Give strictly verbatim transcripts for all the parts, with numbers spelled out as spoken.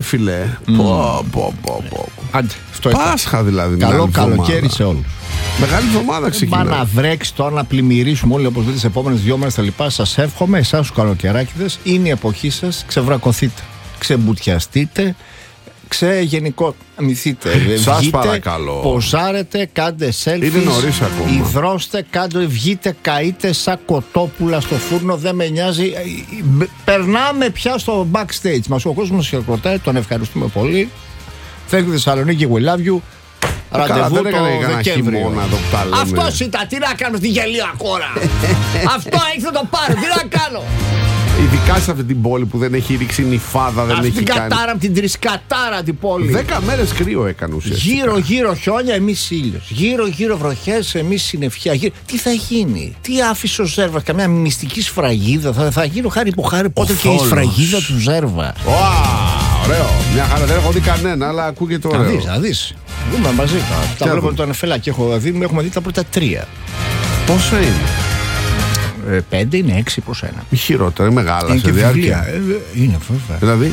φιλέ. Mm. Πω, πω, πω, πω. Άντε, Πάσχα δηλαδή. Καλό καλοκαίρι σε όλους. Μεγάλη εβδομάδα ξεκινάει. Μα να βρέξει τώρα, να πλημμυρίσουμε όλοι όπως δείτε τις επόμενες δύο μέρες τα λοιπά. Σας εύχομαι, εσάς τους καλοκαιράκηδες, είναι η εποχή σας. Ξεβρακωθείτε, ξεμπουτιαστείτε, ξεγενικομηθείτε. Σας παρακαλώ. Ποζάρετε, κάντε selfies. Είναι νωρίς ακόμα. Υδρώστε, κάντε, βγείτε, καείτε σαν κοτόπουλα στο φούρνο. Δεν με νοιάζει. Περνάμε πια στο backstage μας. Ο κόσμος χειροκροτάει, τον ευχαριστούμε πολύ. Thank you Θεσσαλονίκη, we love you. Ραντεβού το Δεκέμβριο. Αυτός ήταν, τι να κάνω στη γελία χώρα. Αυτό έχει να το πάρω, τι να κάνω. Ειδικά σε αυτή την πόλη που δεν έχει ρίξει νυφάδα, δεν αυτή έχει την κάνει. κατάρα, την τρισκατάρα την πόλη. Δέκα μέρες κρύο έκανε ουσιαστικά. Γύρω γύρω χιόνια, εμείς ήλιος. Γύρω γύρω βροχές, εμείς συννεφιά. Γύρω... Τι θα γίνει, τι άφησε ο Ζέρβας, καμιά μυστική σφραγίδα. Θα, θα γίνει ο Χάρι Χάρι Πότερ και η σφραγίδα του Ζέρβα. Wow, ωραίο. Μια χαρά, δεν έχω δει κανένα, αλλά ακούγεται ωραίο. Να δεις, να δεις. Δούμε μαζί. Τα, τα βλέπω το ανεφελάκι. Έχω δει, έχουμε δει τα πρώτα τρία. Πόσα είναι? Ε, πέντε είναι έξι προς ένα. Μη χειρότερα, είναι μεγάλα είναι σε διάρκεια. Ε, είναι βέβαια. Δηλαδή.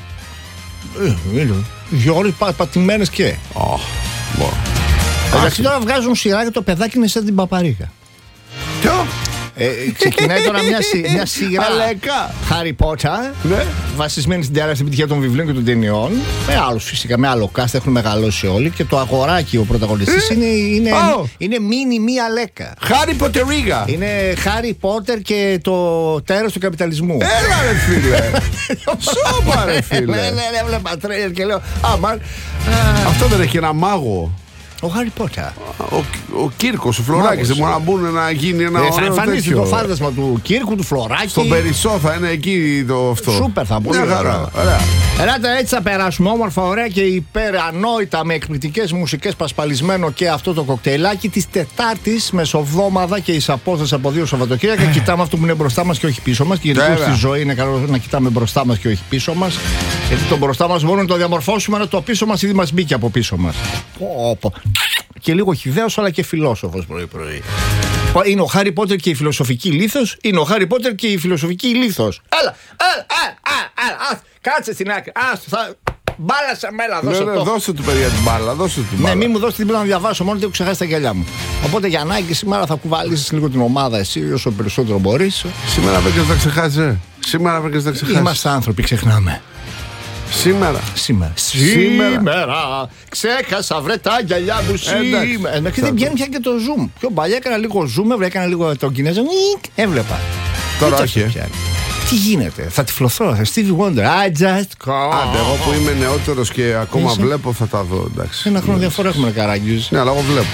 Ε, είναι. Δυο ώρες πα, πατημένες και. Oh, wow. Εντάξει, τώρα βγάζουν σειρά και το παιδάκι είναι σαν την παπαρίκα. Ποιο? Ε, ξεκινάει τώρα μια, μια σειρά Harry Potter, ναι. βασισμένη στην τεράστια επιτυχία των βιβλίων και των ταινιών. Με άλλους φυσικά, με άλλο cast, έχουν μεγαλώσει όλοι. Και το αγοράκι, ο πρωταγωνιστής, είναι, είναι, oh. είναι μίνι μία λέκα. Harry Potteriga. Είναι Harry Potter και το τέρας του καπιταλισμού. Έλα ρε φίλε. Σώπα ρε φίλε. Ναι, ναι, ναι, έβλεπα τρέιλερ και λέω αμάν. Αυτό δεν έχει ένα μάγο? Ο Χάρι Πότερ. Ο, ο Κύρκος, ο Φλωράκης δεν μπορεί να μπουν να γίνει ένα ε, ωραίο θα εμφανίσει τέτοιο. Το φάντασμα του Κύρκου, του Φλωράκη. Στον Περισσό θα είναι εκεί το αυτό. Σούπερ θα μπορεί. Ωραία. Ελάτε, έτσι θα περάσουμε όμορφα, ωραία και υπερανόητα με εκπληκτικές μουσικές, πασπαλισμένο και αυτό το κοκτέιλάκι της Τετάρτης μεσοβδόμαδα και εις απόσταση από δύο Σαββατοκύριακα. Κοιτάμε αυτό που είναι μπροστά μας και όχι πίσω μας. Και γενικώς στη ζωή είναι καλό να κοιτάμε μπροστά μας και όχι πίσω μας. Γιατί το μπροστά μας μπορούμε να το διαμορφώσουμε, αλλά το πίσω μας ήδη μας μπήκε από πίσω μας. Πω, πω. Και λίγο χυδαίος αλλά και φιλόσοφος πρωί-πρωί. Είναι ο Χάρι Πότερ και η φιλοσοφική λίθος. Είναι ο Χάρι Πότερ και η φιλοσοφική λίθος. Έλα, έλα, έλα, έλα, κάτσε στην άκρη. Ας, θα... Μπάλα σε μέλα, δώσε ναι, ναι, το. Δώσε του παιδιά την μπάλα, δώσε του την μπάλα. Ναι, μην μου δώσετε την μπάλα να διαβάσω, μόνο ότι έχω ξεχάσει τα γυαλιά μου. Οπότε για ανάγκη σήμερα θα κουβαλήσεις λίγο την ομάδα εσύ όσο περισσότερο μπορείς. Σήμερα βρήκες να ξεχάσεις. Σήμερα βρήκες να ξεχάσεις. Είμαστε άνθρωποι, ξεχνάμε. Σήμερα. Σήμερα. Σήμερα. Σήμερα. Ξέχασα βρε τα γυαλιά μου σήμερα. Εντάξει, δεν πιάνει πια και το zoom. Πιο παλιά έκανα λίγο zoom, έκανα λίγο τον Κινέζο. Έβλεπα. Τώρα όχι. Τι γίνεται, θα τυφλωθώ, θα Stevie Wonder. I just call. Άντε, εγώ που είμαι νεότερος και ακόμα Είσαι... βλέπω θα τα δω, εντάξει. Ένα χρόνο διαφορά έχουμε καράγκιους. Ναι, αλλά εγώ βλέπω.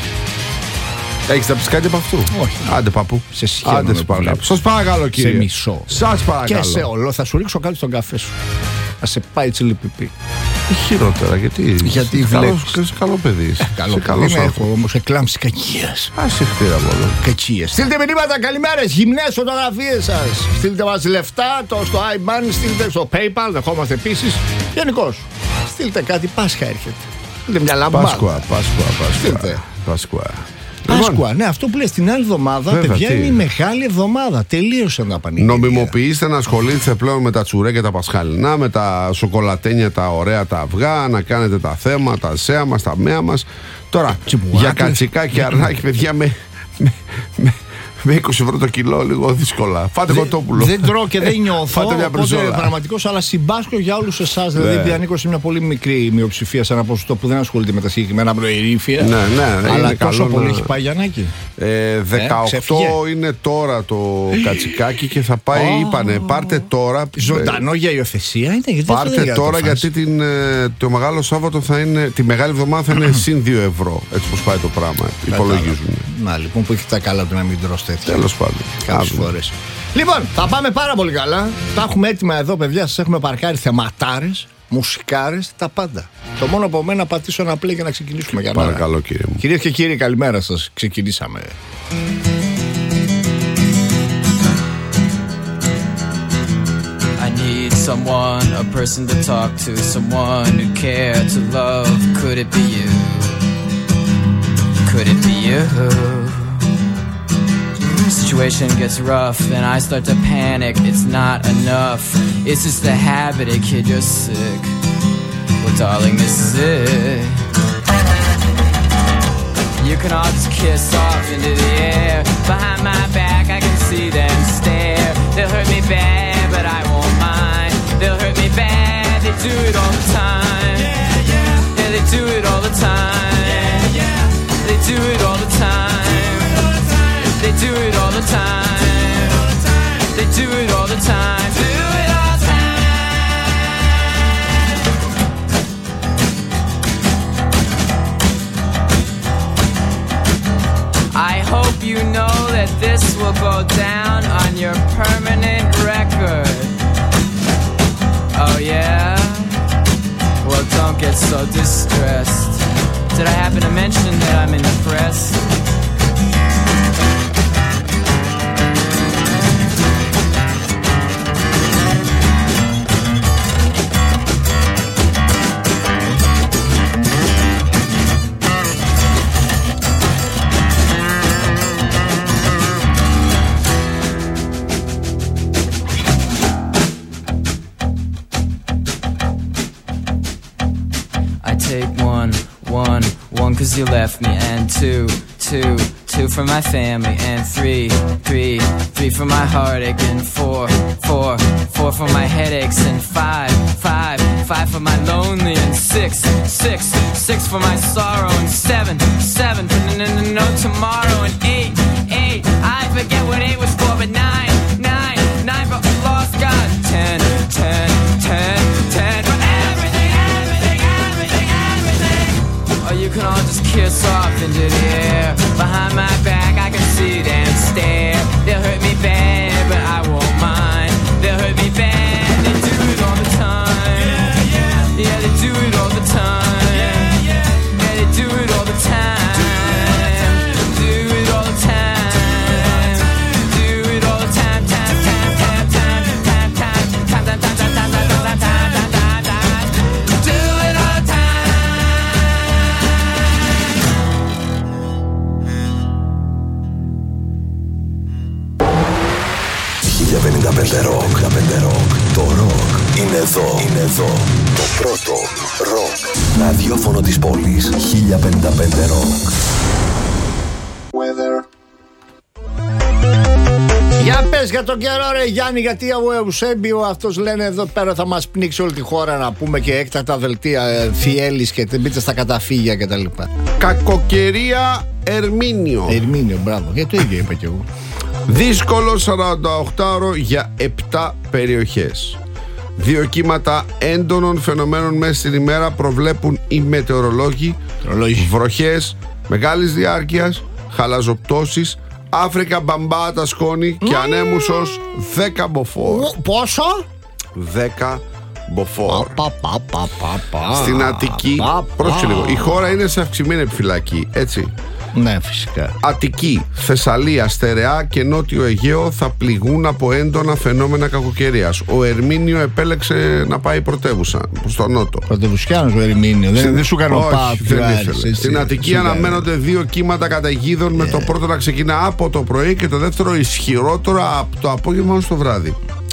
Έχεις να πεις κάτι από αυτού? Όχι. Άντε παππού. Σε σχέδιο. Άντε, παρακαλώ. Σας παρακαλώ κύριε. Σε μισό. Σας παρακαλώ. Και σε όλο, θα σου ρίξω κάτι στον καφέ σου. Θα σε πάει τσιλιπιπί. Χειρότερα, γιατί. Γιατί βλέπεις. Είσαι καλό παιδί. Ε, καλό παιδί. Δεν έχω όμως εκλάμψει κακίας. Ας εχτήρα μόνο. Κακίες. Στείλτε μηνύματα, καλημέρες, γυμνές φωτογραφίες σας. Στείλτε μας λεφτά το, στο iBank, στείλτε στο PayPal, δεχόμαστε επίσης. Γενικώς. Στείλτε κάτι, Πάσχα έρχεται. Στείλτε μια λαμπάδα. Πάσκουα, Πάσκουα, Πάσκουα. Πάσκουα. Πάσκουα, ναι, αυτό που λες την άλλη εβδομάδα, βέβαια, παιδιά, τι? Είναι η μεγάλη εβδομάδα. Τελείωσε τα πανηγύρια. Νομιμοποιήστε να ασχολείστε πλέον με τα τσουρέκια τα πασχαλινά, με τα σοκολατένια, τα ωραία τα αυγά, να κάνετε τα θέματα, τα σέα μας, τα μέα μας. Τώρα, για κατσικά και αρνάκι, παιδιά, με, με, με, με είκοσι ευρώ το κιλό, λίγο δύσκολα. Φάτε κοτόπουλο. Δεν τρώω και δεν νιώθω. Φάτε μια οπότε πραγματικός, αλλά συμπάσχω για όλους εσάς. Δηλαδή, επειδή ανήκω σε μια πολύ μικρή μειοψηφία, σε ένα ποσοστό που δεν ασχολείται με τα συγκεκριμένα προερήφια. Ναι, ναι, αλλά είναι τόσο καλό πολύ να... έχει πάει Γιαννάκη. Ε, δεκαοκτώ ε, είναι τώρα το κατσικάκι και θα πάει, oh. είπανε, πάρτε τώρα. Ζωντανό για υιοθεσία είναι. Γιατί πάρτε τώρα γιατί την, το Μεγάλο Σάββατο θα είναι, τη Μεγάλη Εβδομάδα θα είναι συν δύο ευρώ. Έτσι πως πάει το πράγμα. Υπολογίζουν. Να λοιπόν που έχει τα καλά του να μην τρως τέτοια. Τέλος πάντων. Κάποιες φορές. Λοιπόν, θα πάμε πάρα πολύ καλά. Τα έχουμε έτοιμα εδώ, παιδιά. Σας έχουμε παρκάρει θεματάρες, μουσικάρες, τα πάντα. Το μόνο από μένα πατήσω ένα play για να ξεκινήσουμε. Για παρακαλώ, κύριε μου. Κυρίες και κύριοι, καλημέρα σας. Ξεκινήσαμε. I need someone, a person to talk to, someone who cared to love. Could it be you? Could it be you? Situation gets rough, then I start to panic. It's not enough. It's just the habit, a kid, you're sick. darling, this is it. You can all just kiss off into the air. Behind my back I can see them stare. They'll hurt me bad, but I won't mind. They'll hurt me bad, they do it all the time. Yeah, yeah. Yeah, they do it all the time. Yeah, yeah. They do it all the time. They do it all the time. They do it all the time. Do it all the time. I hope you know that this will go down on your permanent record. Oh yeah? Well, don't get so distressed. Did I happen to mention that I'm in the press? Cause you left me, and two, two, two for my family, and three, three, three for my heartache, and four, four, four for my headaches, and five, five, five for my lonely, and six, six, six for my sorrow, and seven, seven for no, no, no tomorrow, and eight, eight, I forget what eight was for, but nine, nine, nine for lost God, ten, ten, ten, ten for everything, everything, everything, everything. Or you can all just kiss off into the air. Behind my back I can see them stare. They'll hurt me bad, but I won't mind. They'll hurt me bad, they do it all the time. Yeah, yeah. Yeah, they do it all the time. Yeah, yeah. Yeah, they do it all the time. Do it all the time. Do it all the time. Time, time, time, time, time, time, time, time, time, time, time, time, time, time, time. Do it all the time. χίλια πενήντα πέντε ροκ, το ροκ είναι εδώ, είναι εδώ. Το πρώτο ροκ ραδιόφωνο της πόλης. χίλια πενήντα πέντε ροκ. Για πες για τον καιρό ρε Γιάννη, γιατί ο Εουσέμπιο αυτός λένε εδώ πέρα θα μας πνίξει όλη τη χώρα, να πούμε, και έκτακτα δελτία Φιέλης και μπείτε στα καταφύγια κτλ. Κακοκαιρία Ερμήνιο. Ερμήνιο, μπράβο, γιατί το ίδιο είπα κι εγώ. Δύσκολο σαρανταοκτάωρο για επτά περιοχές. Δύο κύματα έντονων φαινομένων μέσα στην ημέρα προβλέπουν οι μετεωρολόγοι. Βροχές μεγάλης διάρκειας, χαλαζοπτώσεις, άφρικα μπαμπάτα σκόνη και ανέμους ως δέκα μποφόρ. Πόσο? δέκα μποφόρ. Πα, πα, πα, πα, πα. Στην Αττική, πρόσεχε λίγο, η χώρα είναι σε αυξημένη επιφυλακή, έτσι. Ναι, φυσικά. Αττική, Θεσσαλία, Στερεά και Νότιο Αιγαίο θα πληγούν από έντονα φαινόμενα κακοκαιρίας. Ο Ερμήνιο επέλεξε να πάει πρωτεύουσα προς τον νότο. Πρωτευουσιάνος ο Ερμήνιο. Δεν, δεν σου κάνω πάτη. Στην Αττική εσύ, αναμένονται δύο κύματα καταιγίδων, yeah. με το πρώτο να ξεκινά από το πρωί και το δεύτερο ισχυρότερο από το απόγευμα ως το βράδυ.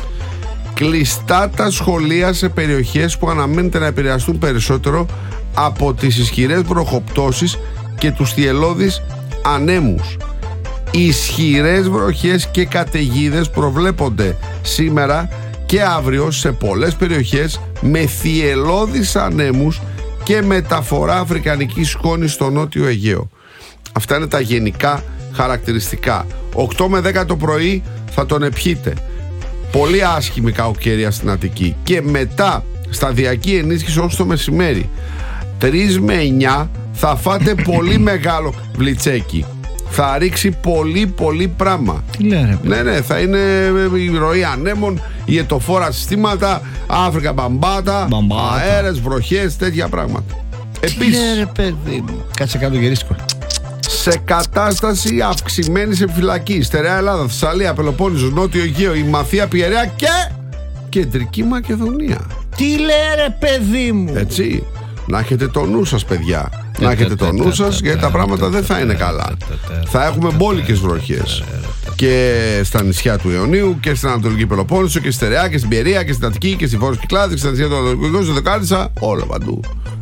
Κλειστά τα σχολεία σε περιοχές που αναμένεται να επηρεαστούν περισσότερο από τις ισχυρές βροχοπτώσεις και τους θυελλώδεις ανέμους. Ισχυρές βροχές και καταιγίδες προβλέπονται σήμερα και αύριο σε πολλές περιοχές, με θυελλώδεις ανέμους και μεταφορά αφρικανικής σκόνης στο Νότιο Αιγαίο. Αυτά είναι τα γενικά χαρακτηριστικά. οκτώ με δέκα το πρωί θα τον επιείτε. Πολύ άσχημη κακοκαιρία στην Αττική. Και μετά σταδιακή ενίσχυση ως το μεσημέρι. τρεις με εννιά θα φάτε πολύ μεγάλο βλιτσέκι. Θα ρίξει πολύ πολύ πράγμα. Τι λένε, ναι, ναι, θα είναι η ροή ανέμων, η ετοφόρα συστήματα, άφρικα μπαμπάτα, μπαμπάτα. αέρες, βροχές, τέτοια πράγματα. Επίσης, λένε, παιδί μου. Κάτσε κάτω γυρίσκο. Σε κατάσταση αυξημένης επιφυλακής, Στερεά Ελλάδα, Θεσσαλία, Πελοπόννησος, Νότιο Αιγαίο, η Μαθία, Πιερέα και Κεντρική Μακεδονία. Τι λέει ρε παιδί μου. Έτσι, να έχετε το νου σας, παιδιά. Να έχετε το νου σας, γιατί τα πράγματα δεν θα είναι καλά. Θα έχουμε μπόλικες βροχές και στα νησιά του Ιωνίου και στην Ανατολική Πελοπόννησο και στη Στερεά και στην Πιερέα και στην Αττική και στη Βόρεια Κυκλάδη και στην Ανατολική Δεκάλισσα, όλα παντού.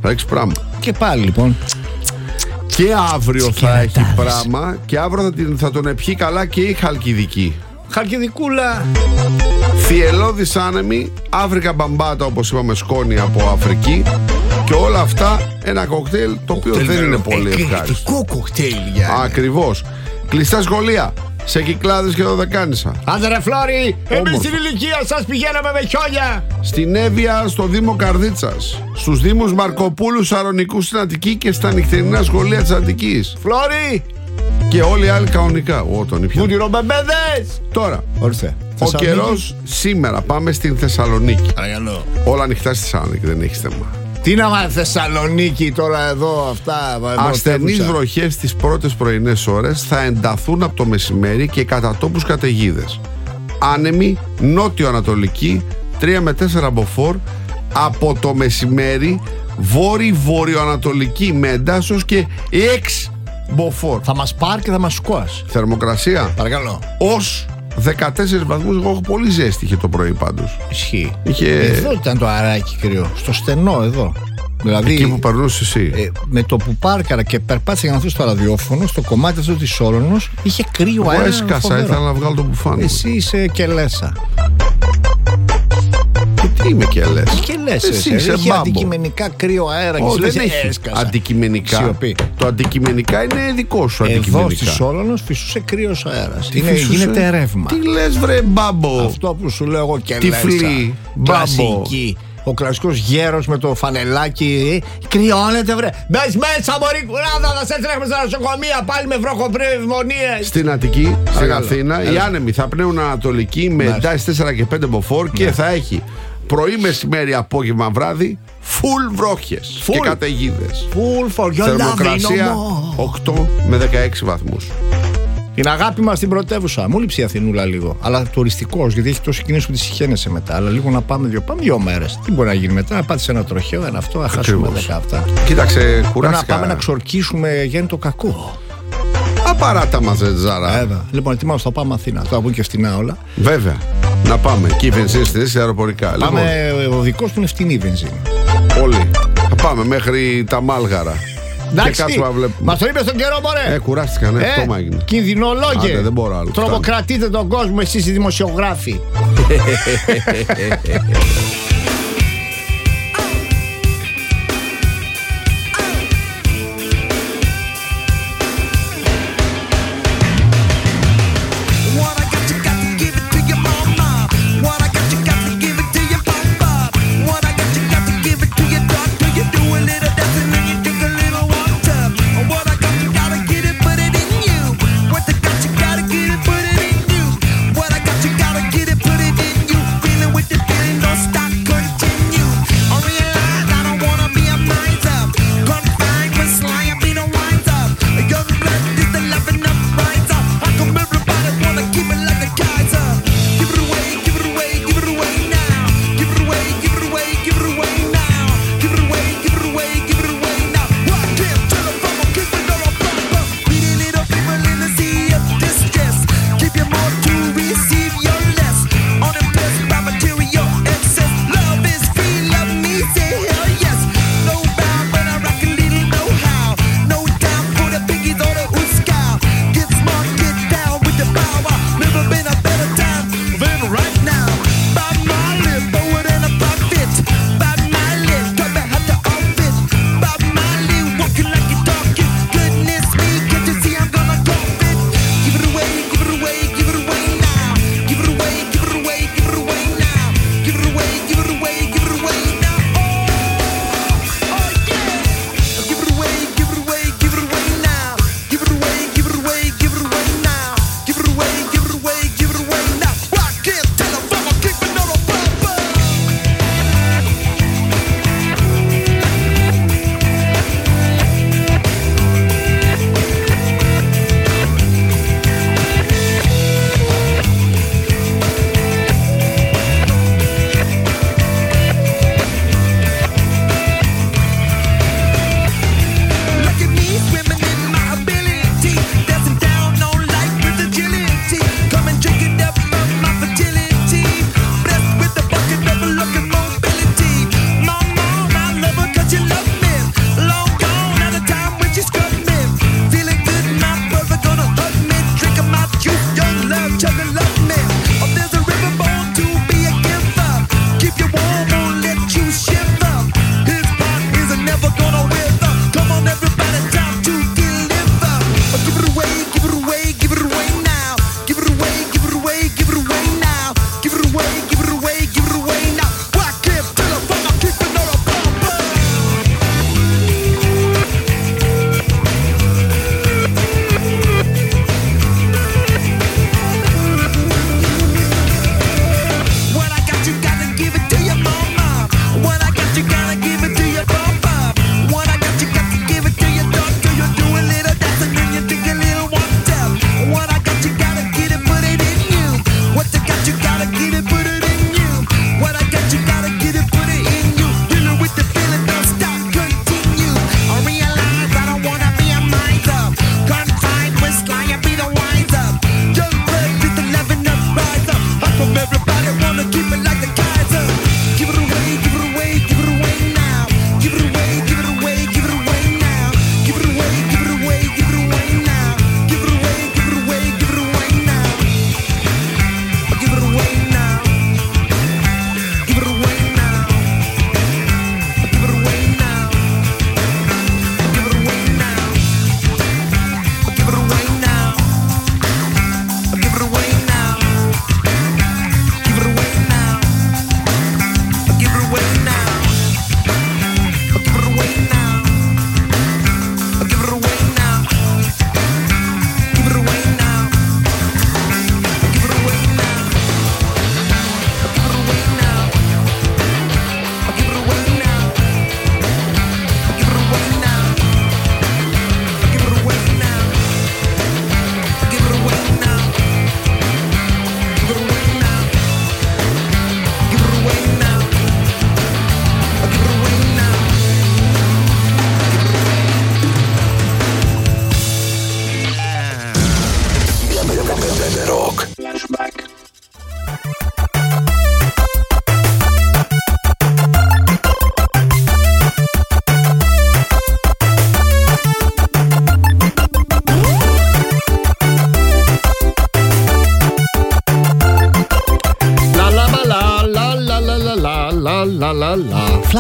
Θα έχεις πράγμα. Και πάλι λοιπόν. Και αύριο θα κερατάδες. έχει πράγμα. Και αύριο θα, την, θα τον επιεί καλά και η Χαλκιδική. Χαλκιδικούλα. Θυελώδης άνεμη, Αφρικα μπαμπάτα όπως είπαμε, σκόνη από Αφρική. Και όλα αυτά ένα κοκτέιλ το οποίο δεν είναι πολύ ευχάριστο. Εκπληκτικό κοκτέιλ, Γιάννη. Ακριβώς. Κλειστά σχολεία σε Κυκλάδες και Δωδεκάνησα. Άντε ρε Φλόρι, εμείς Όμως. στην ηλικία σας πηγαίναμε με χιόνια. Στην Εύβοια, στο Δήμο Καρδίτσας. Στους Δήμους Μαρκοπούλου, Σαρονικού στην Αττική και στα νυχτερινά σχολεία της Αττικής. Φλόρι, Και όλοι οι άλλοι κανονικά. Ω, τον ήπια. μουτυρομπεμπέδες. Τώρα, Ορίστε. ο καιρός σήμερα. Πάμε στην Θεσσαλονίκη. Παρακαλώ. Όλα ανοιχτά στη Θεσσαλονίκη, δεν έχει θέμα. Τι να μάθει Θεσσαλονίκη τώρα εδώ αυτά. Ασθενείς βροχές τις πρώτες πρωινές ώρες θα ενταθούν από το μεσημέρι και κατά τόπους καταιγίδες. Άνεμη νότιο-ανατολική τρία με τέσσερα μποφόρ από το μεσημέρι, βόρειο-βορειοανατολική με εντάσσεως και έξι μποφόρ. Θα μας πάρει και θα μας σκουάσει. Θερμοκρασία Παρακαλώ. ως δεκατέσσερις βαθμούς. Εγώ έχω πολύ ζέστη είχε το πρωί πάντως. Ισχύει. Είχε- Εδώ ήταν το αράκι κρύο. Στο στενό εδώ. Δηλαδή, Εκεί που περνούσε εσύ. ε, με το που πάρκαρα και περπάτησα για να δω στο ραδιόφωνο, στο κομμάτι αυτό τη Σόλωνος, είχε κρύο Εγώ αέρα. έσκασα, φοβερό. ήθελα να βγάλω το μπουφάν μου. Εσύ είσαι και λέσα. Και τι είμαι και λες. Και λες, Εσύ εσύ, είσαι είχε μπάμπο. αντικειμενικά κρύο αέρα και Ω, σου δεν λες, έχει έσκασα. αντικειμενικά. Σιωπή. Το αντικειμενικά είναι δικό σου Εδώ αντικειμενικά. στη Σόλωνος φυσούσε κρύος αέρας. Τι Είναι, φυσούσε? γίνεται ρεύμα. Τι λες βρε μπάμπο. Αυτό που σου λέω εγώ και Τυφλή, λέσα. μπάμπο. Κλασική. Ο κλασικός γέρος με το φανελάκι. ε, Κρυώνεται βρε. Μπες μέσα μωρή κουράδα. Θα σε τρέχουμε στα νοσοκομεία πάλι με βροχοπνευμονίες. Στην Αττική, στην Παρακαλώ. Αθήνα, οι Έλα. άνεμοι θα πνέουν ανατολική με Ναι. εντάσεις τέσσερα και πέντε μποφόρ και θα έχει πρωί, μεσημέρι, απόγευμα, βράδυ full βρόχες Full. και καταιγίδες. Full for your love Θερμοκρασία no more. οκτώ με δεκαέξι βαθμούς. Την αγάπη μας στην πρωτεύουσα. Μου λείψει η Αθηνούλα λίγο. Αλλά τουριστικός, γιατί έχει τόση κίνηση που τη συχαίνεσαι μετά. Αλλά λίγο να πάμε δύο, πάμε δύο μέρες. Τι μπορεί να γίνει μετά, να πάτε σε ένα τροχαίο, ένα αυτό, να χάσουμε Ακριβώς. δέκα αυτά. Κοίταξε, Πρέπει να κουράστηκα. πάμε να ξορκίσουμε για το κακό. Απαράτα μας, ρε Τζάρα. Βέβαια. Λοιπόν, ετοιμάσου, θα πάμε Αθήνα. Τώρα που είναι και φτηνά όλα. Βέβαια. Να πάμε. Και η βενζίνη στη θέση αεροπορικά. Πάμε, ο δικός του είναι φτηνή η βενζίνη. Λοιπόν, όλοι. Θα πάμε μέχρι τα Μάλγαρα. Και Εντάξει, κάτσουμε να βλέπουμε. μας το είπε στον καιρό, μωρέ. Ε, κουράστηκα, ναι, αυτό μου έγινε. Κινδυνολόγε. Άντε, δεν μπορώ άλλο. Τρομοκρατείτε τον κόσμο, εσείς οι δημοσιογράφοι. What I got, you got to give it to your mama. What I got, you got to give it to your papa. What I got, you got to give it to your doctor. You do a little dancing and you drink a little water. What I got, you gotta get it, put it in you. What I got, you gotta get it, put it in you. What I got, you gotta get it, put it in you. Feeling with the feeling, don't stop.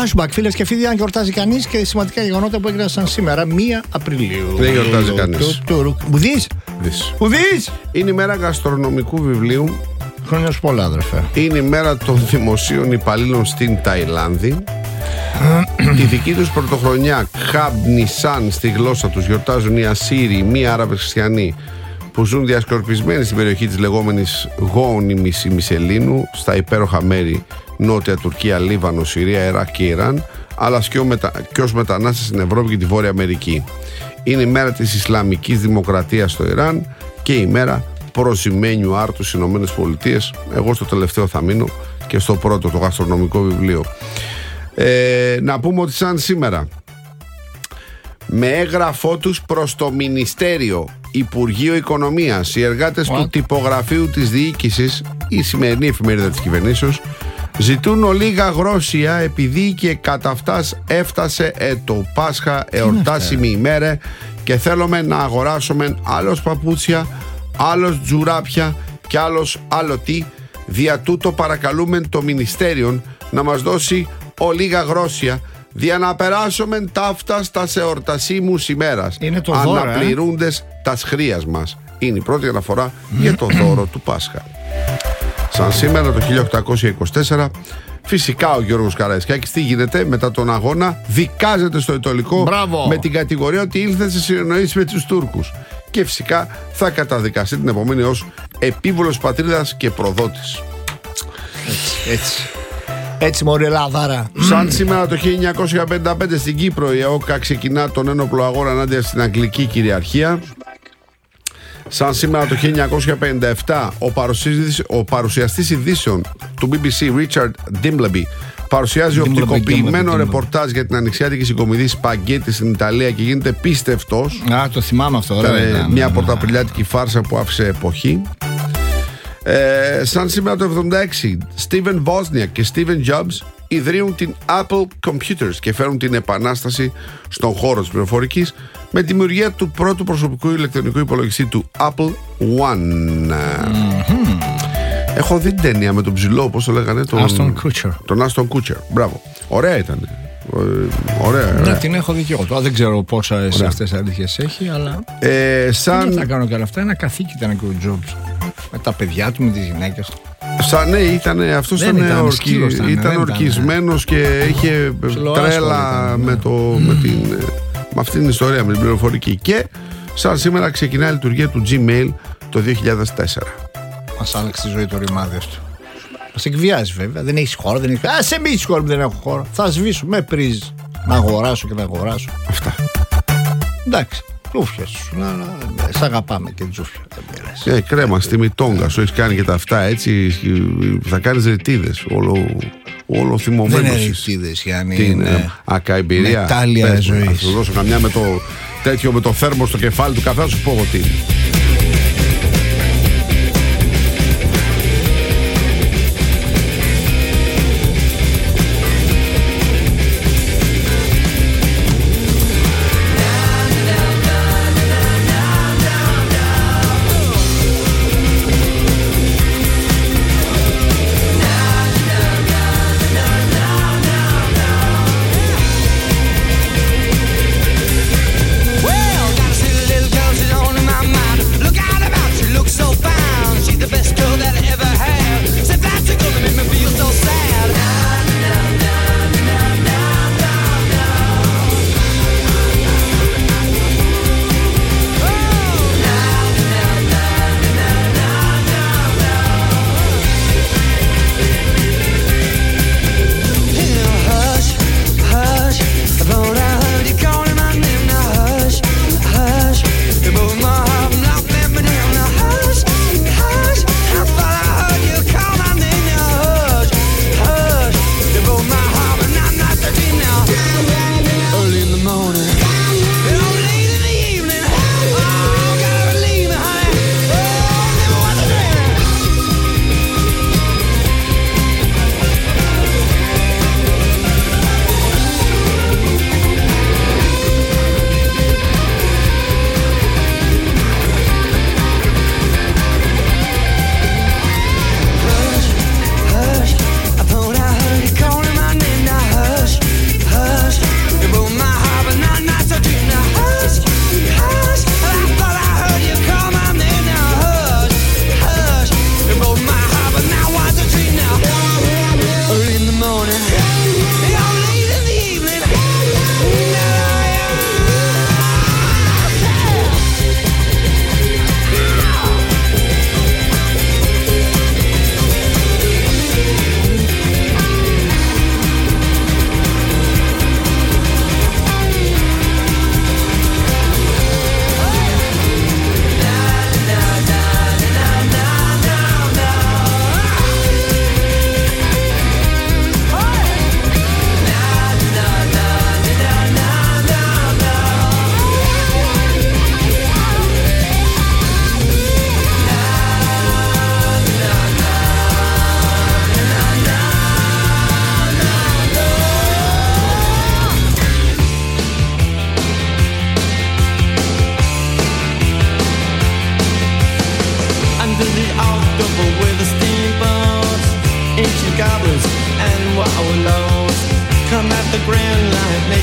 flashback, φίλες και φίλοι, αν γιορτάζει κανείς και σημαντικά γεγονότα που έγιναν σήμερα, πρώτη Απριλίου. Δεν γιορτάζει κανείς. Μπουδής. Δεις. Μπουδής. Είναι η μέρα γαστρονομικού βιβλίου. Χρόνια σου πολλά, αδερφέ. Είναι η μέρα των δημοσίων υπαλλήλων στην Ταϊλάνδη. Τη δική τους πρωτοχρονιά Χαμπνισάν στη γλώσσα τους γιορτάζουν οι Ασσύριοι, μη Άραβες χριστιανοί που ζουν διασκορπισμένοι στην περιοχή της λεγόμενης γόνιμης ημισελήνου, στα υπέροχα μέρη Νότια Τουρκία, Λίβανο, Συρία, Ιράκ και Ιράν, αλλά και, μετα... και ως μετανάστες στην Ευρώπη και τη Βόρεια Αμερική. Είναι η μέρα της Ισλαμικής Δημοκρατίας στο Ιράν και η μέρα προζημένιου άρτου στις Ηνωμένες Πολιτείες. Εγώ στο τελευταίο θα μείνω και στο πρώτο, το γαστρονομικό βιβλίο. Ε, να πούμε ότι σαν σήμερα, με έγγραφό τους προς το Μινιστέριο Υπουργείο Οικονομίας, οι εργάτες What? του τυπογραφείου της διοίκησης, η σημερινή εφημερίδα της κυβερνήσεως, ζητούν ολίγα γρόσια επειδή και κατά αυτάς έφτασε ε, το Πάσχα, εορτάσιμη ημέρα, και θέλουμε να αγοράσουμε άλλος παπούτσια, άλλος τζουράπια και άλλος άλλο τι. Δια τούτο παρακαλούμε το Μινιστέριο να μας δώσει ολίγα γρόσια δια να περάσουμε ταύτα στα εορτασίμους ημέρας. Είναι το δώρο, αναπληρούντες ε? τα χρίας μας. Είναι η πρώτη αναφορά για το δώρο του Πάσχα. Σαν σήμερα το χίλια οκτακόσια είκοσι τέσσερα, φυσικά ο Γιώργος Καραϊσκάκης, τι γίνεται μετά τον αγώνα, δικάζεται στο Ιτωλικό. Μπράβο. Με την κατηγορία ότι ήλθε σε συνεννοήσεις με τους Τούρκους. Και φυσικά θα καταδικαστεί την επομένη ως επίβολος πατρίδας και προδότης. Έτσι, έτσι. Έτσι, μωρή Λαδάρα. Σαν σήμερα το χίλια εννιακόσια πενήντα πέντε στην Κύπρο, η ΕΟΚΑ ξεκινά τον ένοπλο αγώνα ενάντια στην Αγγλική κυριαρχία. Σαν σήμερα το χίλια εννιακόσια πενήντα επτά, ο παρουσιαστής, ο παρουσιαστής ειδήσεων του μπι μπι σι, Richard Dimbleby, παρουσιάζει οπτικοποιημένο ρεπορτάζ για την ανοιξιάτικη συγκομιδή σπαγκέτι στην Ιταλία και γίνεται πίστευτος. Α, το θυμάμαι αυτό. Ήταν ωραία, μια ναι, πρωταπριλιάτικη φάρσα που άφησε εποχή. Ε, σαν σήμερα το εβδομήντα έξι, Steven Wozniak και Steven Jobs ιδρύουν την Apple Computers και φέρουν την επανάσταση στον χώρο της πληροφορικής με τη δημιουργία του πρώτου προσωπικού ηλεκτρονικού υπολογιστή του Apple One. Mm-hmm. Έχω δει την ταινία με τον ψηλό, πώς το λέγανε, τον Aston Kutcher. Τον Aston Kutcher, μπράβο. Ωραία ήταν. Ωραία, ωραία. Ναι, την έχω δει και εγώ. Τώρα δεν ξέρω πόσα αυτές αλήθειες έχει, αλλά. Ε, σαν... Δεν θα κάνω και όλα αυτά. Ένα καθήκη ήταν και ο Jobs. Με τα παιδιά του, με τις γυναίκες του. Σαν ναι, ήταν, αυτός δεν ήταν, ήταν, ορκι... σκύλος ήταν, ήταν ορκισμένος και είχε τρέλα ήταν, με, το, mm. με, την, με αυτή την ιστορία, με την πληροφορική. Και σαν σήμερα ξεκινά η λειτουργία του Gmail το δύο χιλιάδες τέσσερα. Μας άλλαξε τη ζωή το ρημάδι αυτό. Μας εκβιάζει βέβαια. Δεν έχεις χώρο, δεν έχεις. Α, σε μη χώρο που δεν έχω χώρο. Θα σβήσω με πρίζ. Να αγοράσω και να αγοράσω. Αυτά. Εντάξει. Τζούφια σου. Να, να, σ' αγαπάμε και τζούφια. Ε, κρέμα στη μητόγκα σου. Έχεις κάνει και τα αυτά έτσι. Θα κάνεις ρητίδες. Όλο, όλο θυμωμένος. Δεν είναι ρητίδες, Γιάννη. Τι είναι, είναι ακαημπηρία. Μετάλλια ζωή. Θα σου δώσω καμιά με το τέτοιο, με το θέρμο στο κεφάλι του καφέ. Θα σου πω εγώ τι είναι. Well, got a silly little girl, she's on in my mind.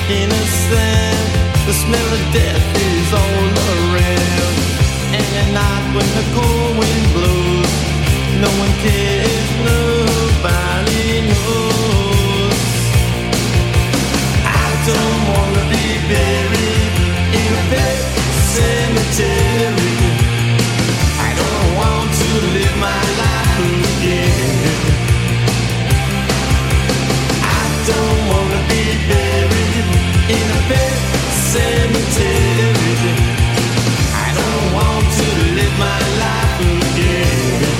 in the sand. The smell of death is all around. And at night when the cold wind blows, no one cares, nobody knows. I don't wanna be buried in a pet cemetery. I don't want to live my life again. I don't wanna be buried in a pet cemetery. I don't want to live my life again.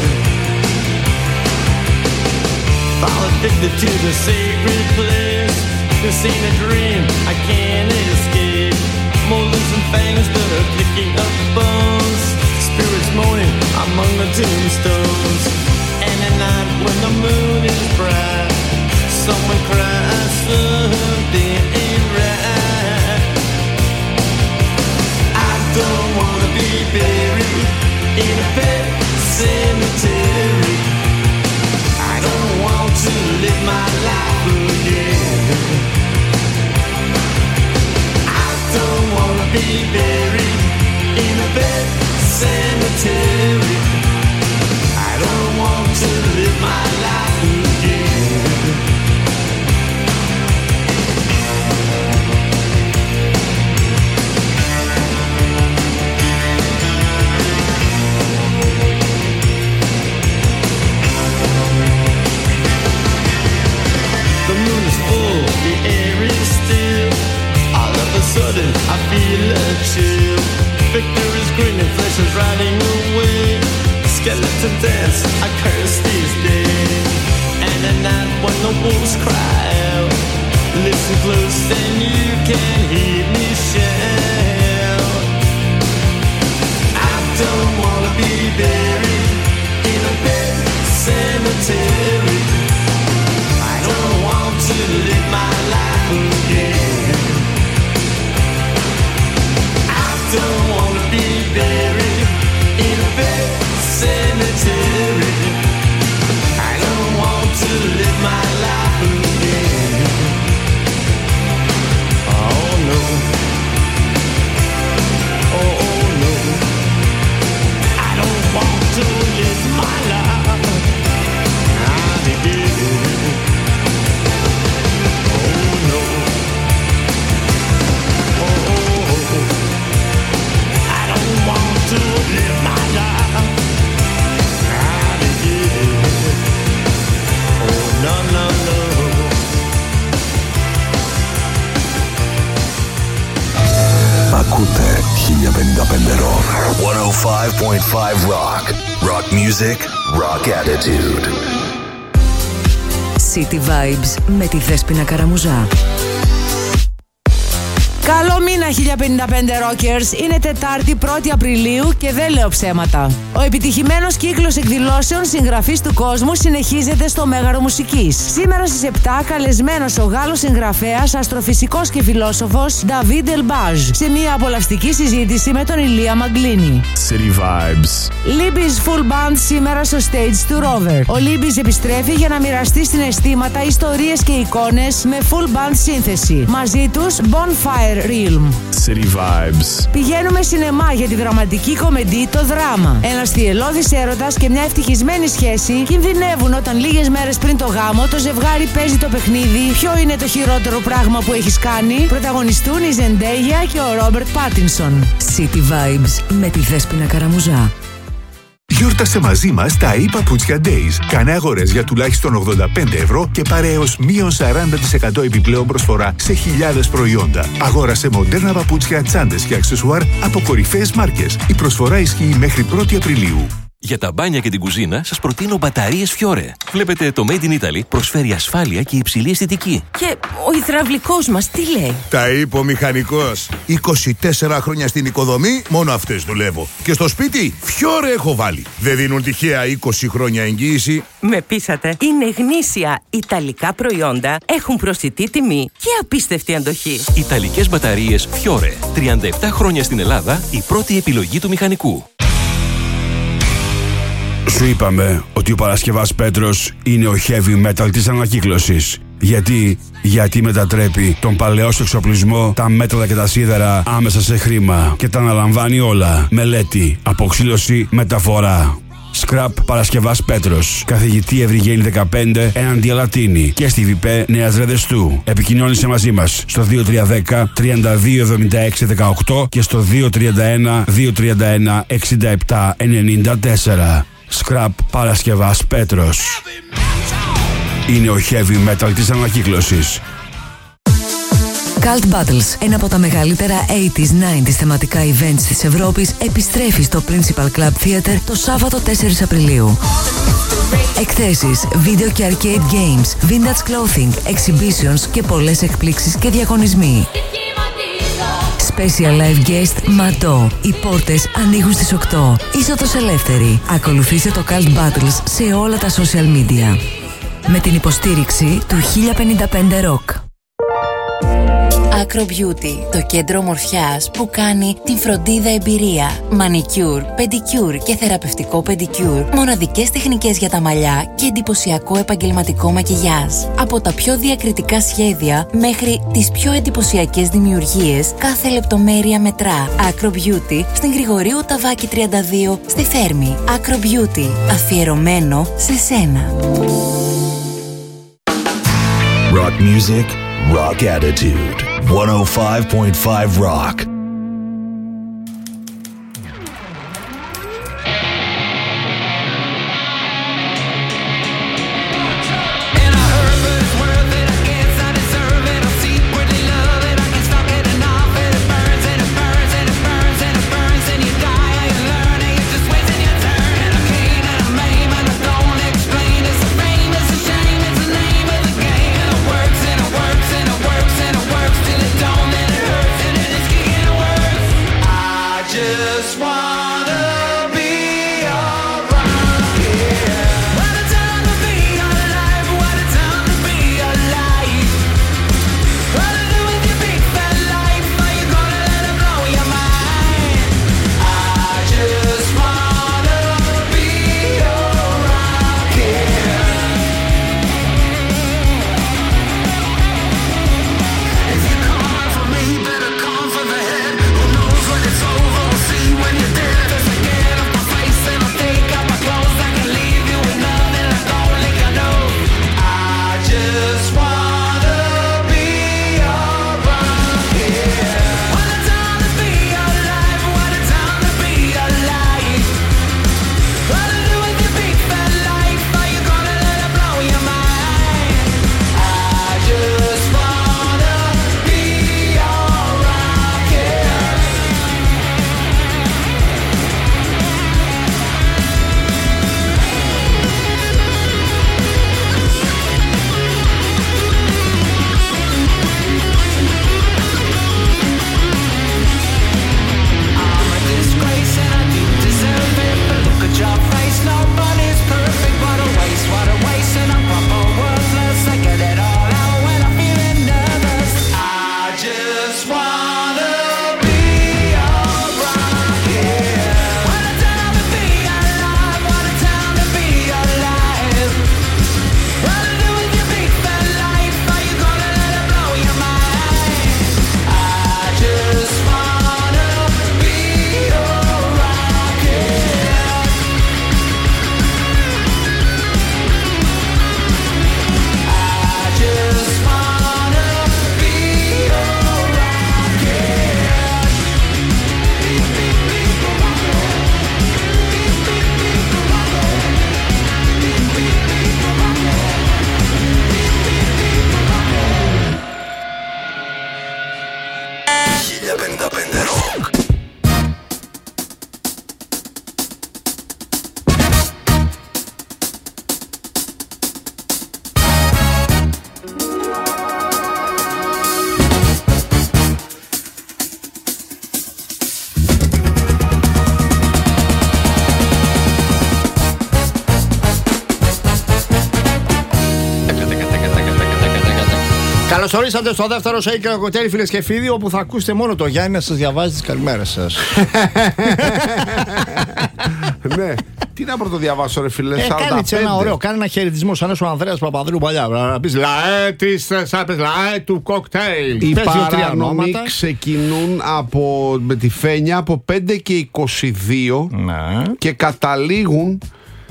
Fall addicted to the sacred place. This ain't a dream I can't escape. Molars and fangs that are picking up bones. Spirits moaning among the tombstones. And at night when the moon is bright, someone cries something ain't right. I don't wanna be buried in a pet cemetery. I don't want to live my life again. I don't wanna be buried in a pet cemetery. I don't want to live my life again. The moon is full, the air is still. All of a sudden I feel a chill. Victor is grinning, flesh is riding away. Skeleton dance, I curse these days. And at night when the wolves cry out, listen close and you can hear me shout. I don't wanna be buried in a pet cemetery. I don't want to live my life again. I don't wanna be buried in a pet cemetery. I don't want to live my life again. Oh no. Oh, oh no. I don't want to live my life. Not again. Oh no. Oh, oh, oh. I don't want to live my life. Not again. Oh no, no, no. Ακούτε χίλια πενήντα πέντε Rock. εκατόν πέντε κόμμα πέντε Rock. Rock music, rock attitude. City Vibes με τη Δέσποινα Καραμουζά. Καλό μήνα χίλια πενήντα πέντε Rockers, είναι Τετάρτη πρώτη Απριλίου και δεν λέω ψέματα. Ο επιτυχημένος κύκλος εκδηλώσεων συγγραφής του κόσμου συνεχίζεται στο Μέγαρο Μουσικής. Σήμερα στις επτά καλεσμένος ο Γάλλος συγγραφέας, αστροφυσικός και φιλόσοφος David Elbaz σε μια απολαυστική συζήτηση με τον Ηλία Μαγκλίνη. City Vibes. Libby's Full Band σήμερα στο stage του Rover. Ο Libby's επιστρέφει για να μοιραστεί συναισθήματα, ιστορίες και εικόνες με full band σύνθεση. Μαζί τους Bonfire Realm. City Vibes. Πηγαίνουμε σινεμά για τη δραματική κομμεντή Το Δράμα. Ένας θυελλώδης έρωτας και μια ευτυχισμένη σχέση κινδυνεύουν όταν λίγες μέρες πριν το γάμο το ζευγάρι παίζει το παιχνίδι ποιο είναι το χειρότερο πράγμα που έχεις κάνει. Πρωταγωνιστούν η Zendaya και ο Ρόμπερτ Πάτινσον. City Vibes με τη Δέσποινα Καραμουζά. Γιόρτασε μαζί μας τα e-Παπούτσια Days. Κάνε αγορές για τουλάχιστον ογδόντα πέντε ευρώ και πάρε έως μείον σαράντα τοις εκατό επιπλέον προσφορά σε χιλιάδες προϊόντα. Αγόρασε μοντέρνα παπούτσια, τσάντες και αξεσουάρ από κορυφαίες μάρκες. Η προσφορά ισχύει μέχρι πρώτη Απριλίου. Για τα μπάνια και την κουζίνα σας προτείνω μπαταρίες Fiore. Βλέπετε, το Made in Italy προσφέρει ασφάλεια και υψηλή αισθητική. Και ο υδραυλικός μας τι λέει? Τα είπε ο μηχανικός. είκοσι τέσσερα χρόνια στην οικοδομή, μόνο αυτές δουλεύω. Και στο σπίτι, Fiore έχω βάλει. Δεν δίνουν τυχαία είκοσι χρόνια εγγύηση. Με πείσατε. Είναι γνήσια ιταλικά προϊόντα, έχουν προσιτή τιμή και απίστευτη αντοχή. Ιταλικές μπαταρίες Fiore. τριάντα επτά χρόνια στην Ελλάδα, η πρώτη επιλογή του μηχανικού. Σου είπαμε ότι ο Παρασκευάς Πέτρος είναι ο heavy metal της ανακύκλωσης. Γιατί, γιατί μετατρέπει τον παλαιό σου εξοπλισμό, τα μέταλλα και τα σίδερα άμεσα σε χρήμα και τα αναλαμβάνει όλα. Μελέτη, αποξήλωση, μεταφορά. Scrap Παρασκευάς Πέτρος. Καθηγητή Ευρυγένη δεκαπέντε, έναντι Αλατίνη. Και στη ΒΙΠΕ Νέας Ρεδεστού. Επικοινώνησε μαζί μας στο δύο τρία ένα μηδέν τριάντα δύο εβδομήντα έξι δεκαοκτώ και στο δύο τρία ένα δύο τρία ένα εξήντα επτά ενενήντα τέσσερα. Scrap Παρασκευάς Πέτρος. Είναι ο heavy metal της ανακύκλωσης. Cult Battles, ένα από τα μεγαλύτερα ογδόντα ενενήντα θεματικά events της Ευρώπης, επιστρέφει στο Principal Club Theatre το Σάββατο τέσσερις Απριλίου. Εκθέσεις, βίντεο και arcade games, vintage clothing, exhibitions και πολλές εκπλήξεις και διαγωνισμοί. Special live guest Ματό. Οι πόρτες ανοίγουν στις οκτώ. Είσοδος ελεύθερη. Ακολουθήστε το Cult Battles σε όλα τα social media. Με την υποστήριξη του χίλια πενήντα πέντε Rock. Acro Beauty, το κέντρο ομορφιάς που κάνει την φροντίδα εμπειρία. Μανικιούρ, πεντικιούρ και θεραπευτικό πεντικιούρ. Μοναδικές τεχνικές για τα μαλλιά και εντυπωσιακό επαγγελματικό μακιγιάζ. Από τα πιο διακριτικά σχέδια μέχρι τις πιο εντυπωσιακές δημιουργίες, κάθε λεπτομέρεια μετρά. Acro Beauty στην Γρηγορίου Ταβάκη τριάντα δύο στη Θέρμη. Acro Beauty, αφιερωμένο σε σένα. Rock music, rock attitude. one oh five point five Rock. Καλώς ορίσατε στο δεύτερο Shaker Cocktail, φίλες και φίλοι, όπου θα ακούσετε μόνο το Γιάννη να σας διαβάζει τις καλημέρες σας. Ναι. Τι να πρωτοδιαβάσω, ρε φίλε, Ε, σαράντα πέντε. κάνει έτσι ένα ωραίο, κάνει ένα χαιρετισμό σαν ο Ανδρέας Παπαδρέου παλιά. Να πει λαέ τη σάπε, λαέ του κοκτέιλ. Οι Πες δύο-τρία παράνομοι ονόματα. ξεκινούν από, με τη Φένια από πέντε και είκοσι δύο Ναι. και καταλήγουν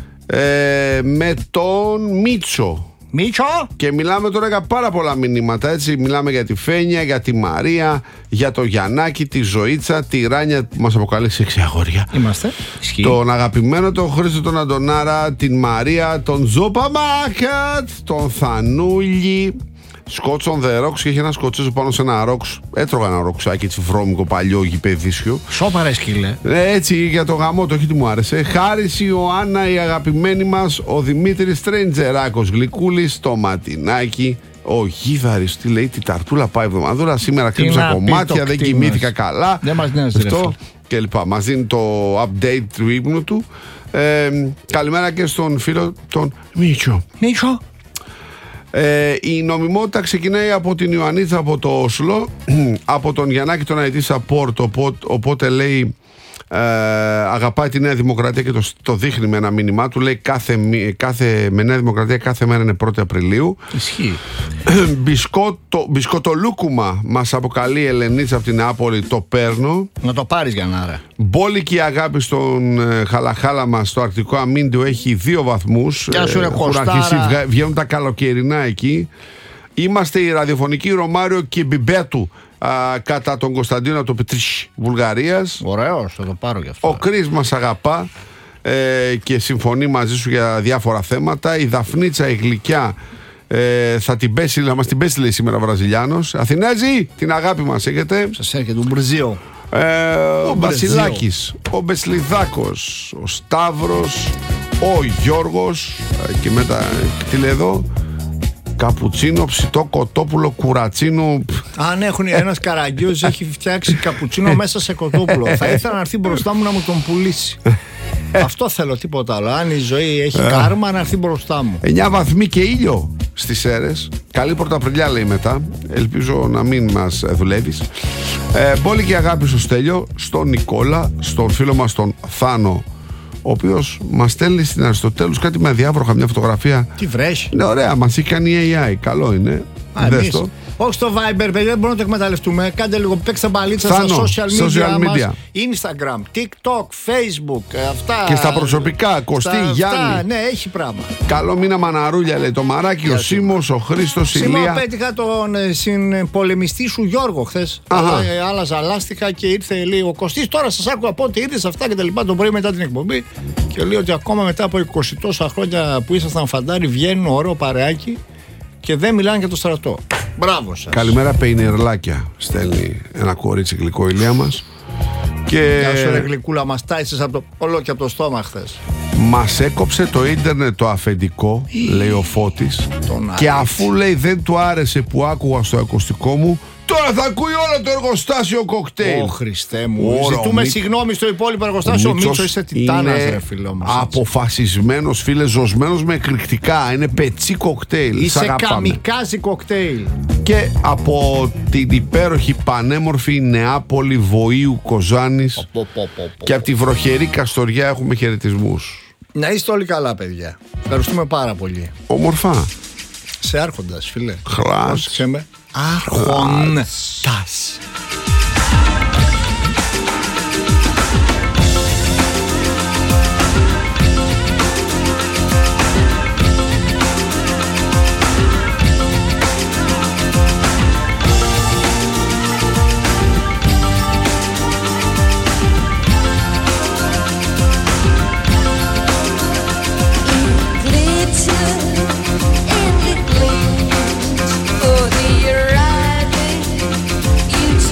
ε, με τον Μίτσο. Μίτσο! Και μιλάμε τώρα για πάρα πολλά μηνύματα, έτσι. Μιλάμε για τη Φένια, για τη Μαρία, για το Γιαννάκη, τη Ζωήτσα, τη Ράνια που μας αποκαλεί έξι αγόρια. Είμαστε. Ισχύει. Τον αγαπημένο τον Χρήστο τον Αντωνάρα, την Μαρία, τον Ζόπα Μάκατ, τον Θανούλη. Σκότς on the rocks και είχε ένα σκοτσέζο πάνω σε ένα ρόξ. Έτρωγα ένα ροξάκι έτσι βρώμικο παλιό γηπεδίσιο. Σόπαρε σκύλε. Ε, έτσι για το γαμό το, όχι τι μου άρεσε. Χάρης, η Ιωάννα, η αγαπημένη μας, ο Δημήτρης Τρέντζεράκος Γλυκούλης, το Ματινάκι, ο Γίδαρης, τι λέει, τη ταρτούλα πάει εβδομαδούρα. Σήμερα κρύψα να πει κομμάτια, το δεν κτήμας. κοιμήθηκα καλά. Δεν μας νοιάζει, ρε Αυτό φίλε. και λοιπά. Μας δίνει το update του ύπνου του. Ε, καλημέρα και στον φίλο τον Μίτσο. Μίτσο. Ε, η νομιμότητα ξεκινάει από την Ιωαννίτσα από το Όσλο, από τον Γιαννάκη τον αιτή Support, οπότε, οπότε λέει ε, αγαπάει τη Νέα Δημοκρατία και το, το δείχνει με ένα μήνυμά του, λέει κάθε, κάθε, με Νέα Δημοκρατία κάθε μέρα είναι πρώτη Απριλίου. Ισχύει. Μπισκότο, μπισκοτολούκουμα μας αποκαλεί η Ελενίτσα από την Νεάπολη, το παίρνω. Να το πάρεις για να ρε. Μπόλικη αγάπη στον ε, Χαλαχάλα μας στο Αρκτικό Αμίντιο έχει δύο βαθμούς. Γεια σου, ρε, έχουν Κωστάρα. αρχίσει, βγα- βγαίνουν τα καλοκαιρινά εκεί. Είμαστε η ραδιοφωνική Ρωμάριο και Μπιμπέτου α, κατά τον Κωνσταντίνο από το Πετρίσι Βουλγαρίας. Ωραίος, θα το πάρω γι' αυτό. Ο Κρίς μας αγαπά ε, και συμφωνεί μαζί σου για διάφορα θέματα. Η Δαφνίτσα η Γλυκιά ε, θα την πέσει, να μας την πέσει λέει σήμερα ο Βραζιλιάνος. Αθηνέζη, την αγάπη μας έχετε. Σας έρχεται ο Μπρζίο. Ε, ο Ο Βασιλάκης, ο Μπεσλιδάκος, ο Σταύρος, ο Γιώργος ε, και μετά τι λέει εδώ, καπουτσίνο, ψητό, κοτόπουλο, κουρατσίνο. Αν έχουν ένας καραγκιόζης έχει φτιάξει καπουτσίνο μέσα σε κοτόπουλο. Θα ήθελα να έρθει μπροστά μου να μου τον πουλήσει. Αυτό θέλω, τίποτα άλλο. Αν η ζωή έχει κάρμα, να έρθει μπροστά μου. εννιά βαθμοί και ήλιο στις Σέρρες. Καλή Πρωταπριλιά λέει μετά. Ελπίζω να μην μας δουλεύεις. Ε, Μπόλικη αγάπη στο Στέλιο, στον Νικόλα, στον φίλο μας τον Θάνο, ο οποίος μας στέλνει στην Αριστοτέλους κάτι με αδιάβροχα, μια φωτογραφία. Τι βρέχει. Είναι ωραία, μας έχει κάνει έι άι. Καλό είναι. Α, Δες εμείς. το. Όχι στο Viber, παιδιά, δεν μπορούμε να το εκμεταλλευτούμε. Κάντε λίγο, παίξτε μπαλίτσα στα Θάνο, social media, social μας. media. Instagram, TikTok, Facebook, ε, αυτά. Και στα προσωπικά, Κωστή, Στα- Γιάννη. αυτά, ναι, έχει πράγμα. Καλό μήνα Μαναρούλια λέει το Μαράκι, ο Σίμος, ο Χρήστος, η Σήμερα Λία. πέτυχα τον ε, συμπολεμιστή σου Γιώργο χθες. Αχα. Ε, Άλλαζα λάστιχα και ήρθε λέει ο Κωστής. Τώρα σας άκουγα πότε ήρθες αυτά και τα λοιπά. Τον πρωί μετά την εκπομπή. Και λέει ότι ακόμα μετά από είκοσι τόσα χρόνια που ήσασταν φαντάρι βγαίνουν ωραίο παρεάκι και δεν μιλάνε για το στρατό. Μπράβο σας. Καλημέρα Πεϊνερλάκια. Στέλνει ένα κορίτσι γλυκό ηλία μας. Και Γεια σου ρε γλυκούλα, μας τάισες από το, όλο και από το στόμα χθες. μας έκοψε το ίντερνετ το αφεντικό, λέει ο Φώτης. Τον Και αρέσει. αφού λέει δεν του άρεσε που άκουγα στο ακουστικό μου, τώρα θα ακούει όλο το εργοστάσιο κοκτέιλ. Ω Χριστέ μου. Ωρα, Ζητούμε ο Μί- συγγνώμη στο υπόλοιπο εργοστάσιο. Ο Μίτσο είσαι τιτάνας ρε φίλο μας. αποφασισμένος φίλε, ζωσμένος με εκρηκτικά. Είναι πετσί κοκτέιλ. Σ' Είσαι αγαπάμε. καμικάζι κοκτέιλ. Και από την υπέροχη πανέμορφη Νεάπολη Βοήου Κοζάνης Πω, πω, πω, πω. και από τη βροχερή Καστοριά έχουμε χαιρετισμούς. Να είστε όλοι καλά, παιδιά. Ευχαριστούμε πάρα πολύ. Όμορφα. Σε άρχοντας, φίλε. Χράς. Πρόσεξε με. Άρχοντας. Glitter and it gleams for the arriving. You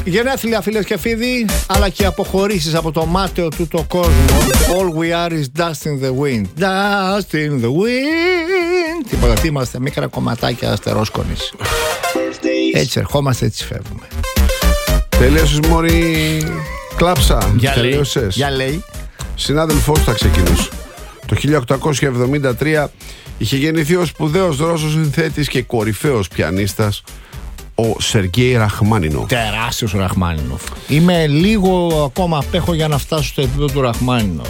Γενέθλια, φίλες και φίλοι, αλλά και αποχωρήσεις από το μάταιο του το κόσμο. All we are is dust in the wind. Dust in the wind. Τίποτα, τι είμαστε, μικρά κομματάκια αστερόσκονης. Έτσι ερχόμαστε, έτσι φεύγουμε. Τελείωσες, μωρή κλάψα. Για Τελείωσες. λέει, για λέει. Συνάδελφός θα ξεκινήσω. Το χίλια οκτακόσια εβδομήντα τρία είχε γεννηθεί ο σπουδαίος Ρώσος συνθέτης και κορυφαίος πιανίστας ο Σεργέη Ραχμάνινοφ. Τεράστιος ο Ραχμάνινοφ. Είμαι λίγο ακόμα απέχω για να φτάσω στο επίπεδο του Ραχμάνινοφ.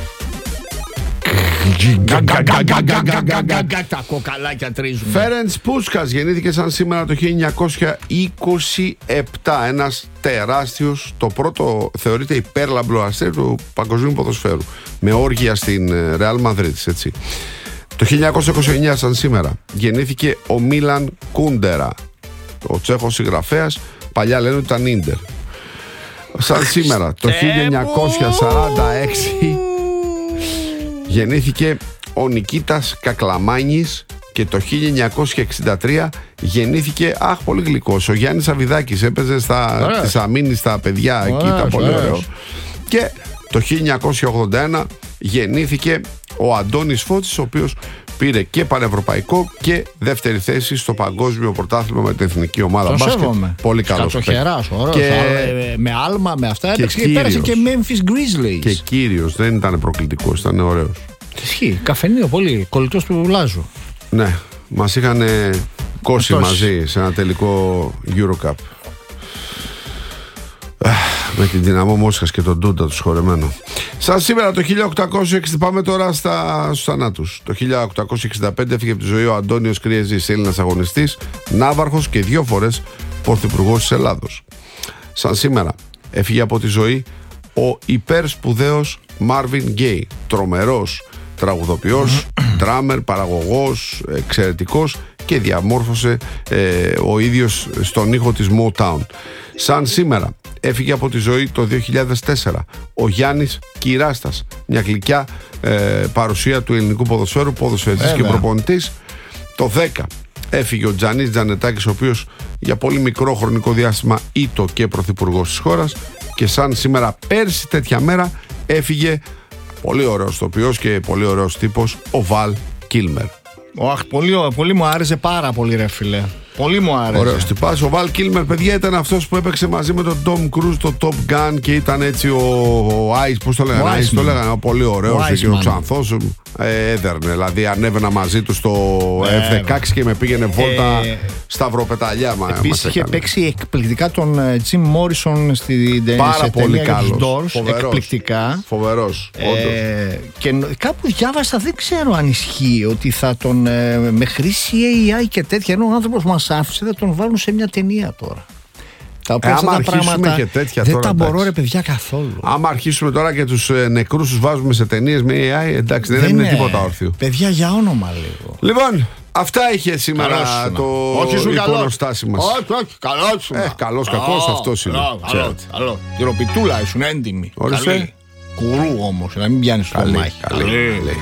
Τα κοκαλάκια τρίζουν. Φέρεντς Πούσκας γεννήθηκε σαν σήμερα το χίλια εννιακόσια είκοσι επτά. Ένας τεράστιος, το πρώτο θεωρείται υπέρλαμπλο αστέρι του παγκοσμίου ποδοσφαίρου, με όργια στην Ρεάλ Μαδρίτης, έτσι. Το χίλια εννιακόσια είκοσι εννιά σαν σήμερα γεννήθηκε ο Μίλαν Κούντερα, ο Τσέχος συγγραφέας, παλιά λένε ότι ήταν Ίντερ. Σαν σήμερα το χίλια εννιακόσια σαράντα έξι γεννήθηκε ο Νικήτας Κακλαμάνης και το χίλια εννιακόσια εξήντα τρία γεννήθηκε, αχ, πολύ γλυκός, ο Γιάννης Αβιδάκης, έπαιζε στα, της Αμήνης στα παιδιά, εκεί ήταν πολύ ωραίο. Και το χίλια εννιακόσια ογδόντα ένα γεννήθηκε ο Αντώνης Φώτης, ο οποίος πήρε και πανευρωπαϊκό και δεύτερη θέση στο παγκόσμιο πρωτάθλημα με την εθνική ομάδα μπάσκετ. Πολύ καλός. Κατοχεράς, ωραίος. Και... με άλμα, με αυτά και, έπαιξε και πέρασε και Memphis Grizzlies. Και κύριος, δεν ήταν προκλητικός, ήταν ωραίος. Ισχύει, καφενείο πολύ, κολλητός του Λάζου. Ναι, μας είχαν κόσει μαζί σε ένα τελικό Eurocup. Με την Δυναμό Μόσχας και τον Ντούντα του σχορεμένο. Σαν σήμερα το χίλια οκτακόσια εξήντα, πάμε τώρα στα, στους θανάτους. Το χίλια οκτακόσια εξήντα πέντε έφυγε από τη ζωή ο Αντώνιος Κριεζής, Έλληνας αγωνιστής, ναύαρχος και δύο φορές πρωθυπουργός της Ελλάδος. Σαν σήμερα έφυγε από τη ζωή ο υπερспουδαίος Μάρβιν Γκέι, τρομερός τραγουδοποιός, ντράμερ, παραγωγός, εξαιρετικός, και διαμόρφωσε ε, ο ίδιος στον ήχο της Motown. Σαν σήμερα έφυγε από τη ζωή το δύο χιλιάδες τέσσερα ο Γιάννης Κυράστας, μια γλυκιά ε, παρουσία του ελληνικού ποδοσφαίρου, ποδοσφαιριστής και προπονητής. Το δέκα έφυγε ο Τζανής Τζανετάκης, ο οποίος για πολύ μικρό χρονικό διάστημα ήτο και πρωθυπουργός της χώρας. Και σαν σήμερα πέρσι τέτοια μέρα έφυγε πολύ ωραίος τοπιός και πολύ ωραίος τύπος, ο Βαλ Κίλμερ. Αχ, πολύ, πολύ μου άρεσε πάρα πολύ, ρε φίλε. Πολύ μου άρεσε. Ωραίος τυπάς. Ο Βαλ Κίλμερ, παιδιά, ήταν αυτός που έπαιξε μαζί με τον Tom Cruise το Top Gun και ήταν έτσι ο, ο Ice, πώς το λέγανε, Ice, το λέγανε, πολύ ωραίος και ο Ξανθός ε, έδερνε, δηλαδή ανέβαινα μαζί του στο ε, εφ δεκαέξι και με πήγαινε βόλτα ε, σταυροπεταλιά. Επίσης είχε παίξει εκπληκτικά τον Jim Morrison στην ταινία. Πάρα πολύ καλός. Εκπληκτικά. Φοβερός. Ε, και κάπου διάβασα, δεν ξέρω αν ισχύει, ότι θα τον ε, με χρήση έι άι και τέτοια, ενώ ο άνθρωπος μας άφησε, θα τον βάλουν σε μια ταινία τώρα. Τα οποία ε, αυτά τα πράγματα και τέτοια δεν τώρα, τα μπορώ, ρε παιδιά, καθόλου. Άμα αρχίσουμε τώρα και τους ε, νεκρούς τους βάζουμε σε ταινίες με έι άι, εντάξει, δεν, δεν έμεινε τίποτα όρθιο. Παιδιά, για όνομα λίγο. Λοιπόν, αυτά είχε σήμερα το εικονοστάσι μας. Όχι, όχι, καλός σου. Ε, καλός, κακός, αυτός είναι. Καλό. Τυροπιτούλα ήσουν έντιμη. Ορίστε. Κουρού όμως, να μην πιάνεις το μάχη. Καλή.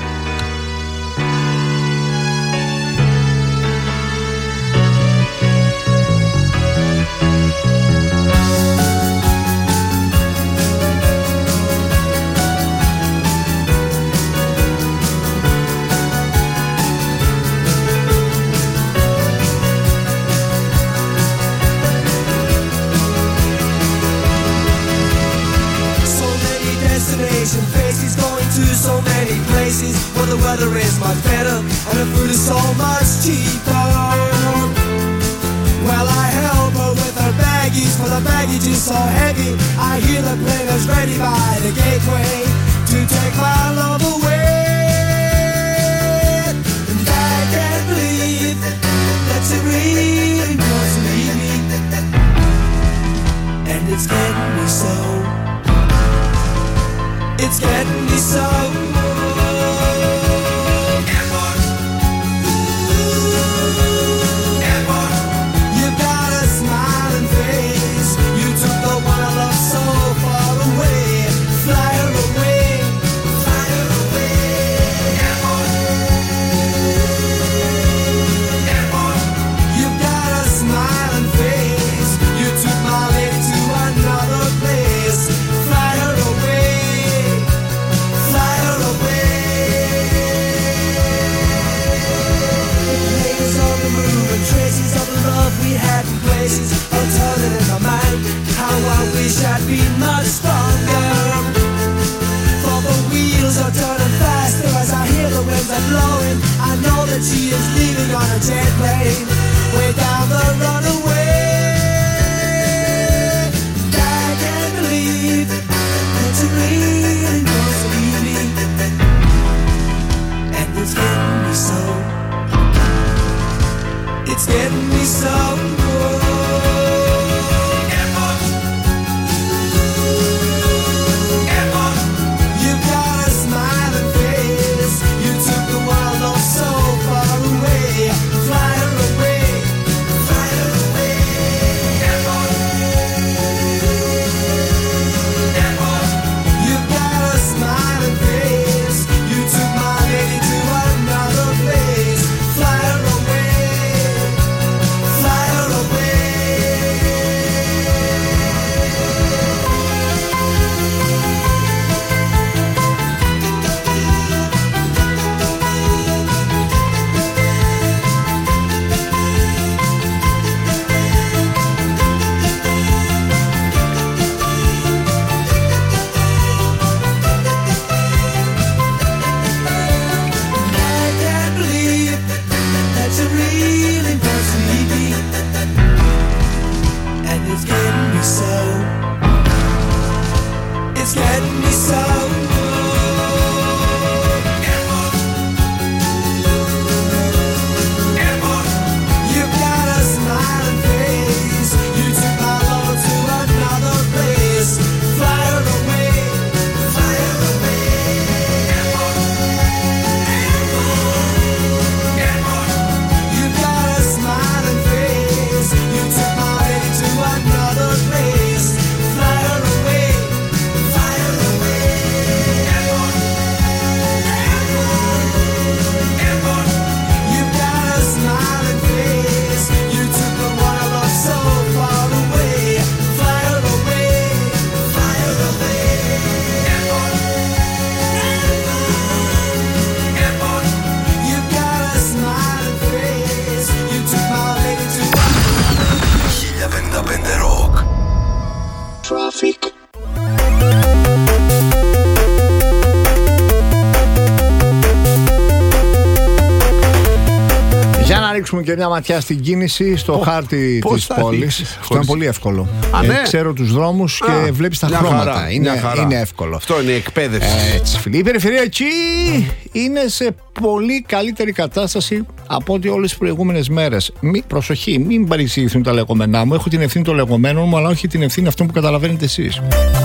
The weather is much better and the food is so much cheaper. Well, I help her with her baggies, for the baggage is so heavy. I hear the players ready by the gateway to take my love away. And I can't believe that she really wants to leave me. And it's getting me so. It's getting me so. Fly her away, fly her away. had places, I'll turn it in my mind. How I wish I'd been much stronger. For the wheels are turning faster as I hear the winds are blowing. I know that she is leaving on a jet plane, way down the runaway. I can't believe that you really want to leave me, and it's getting me so. It's getting me so. Airport. Airport. You got a smiling face. You took the world all so far away. Fly her away. Fly her away. Airport. Airport. You got a smiling face. You took my lady to another place. Fly her away. ρίξουμε και μια ματιά στην κίνηση στο oh, χάρτη της πόλης. Αυτό είναι πολύ εύκολο. Α, ναι. ε, ξέρω τους δρόμους και Α, βλέπεις τα χρώματα. Χαρά, είναι, είναι εύκολο. Αυτό είναι η εκπαίδευση. Έτσι, φίλοι. Η περιφερεια εκεί είναι σε πολύ καλύτερη κατάσταση από ό,τι όλες τις προηγούμενες μέρες. Μη, προσοχή, μην παρεξηγηθούν τα λεγόμενά μου. Έχω την ευθύνη των λεγόμενων μου, αλλά όχι την ευθύνη αυτών που καταλαβαίνετε εσείς.